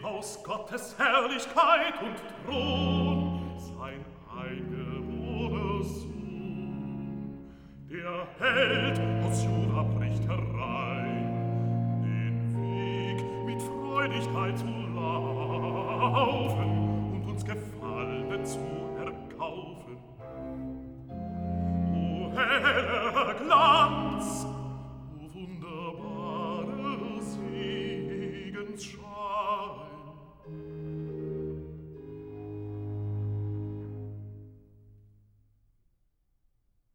aus Gottes Herrlichkeit und Thron sein eingeborener Sohn. Der Held aus Juda bricht herein, den Weg mit Freudigkeit zu laufen und uns Gefallen zu erkaufen. O Helle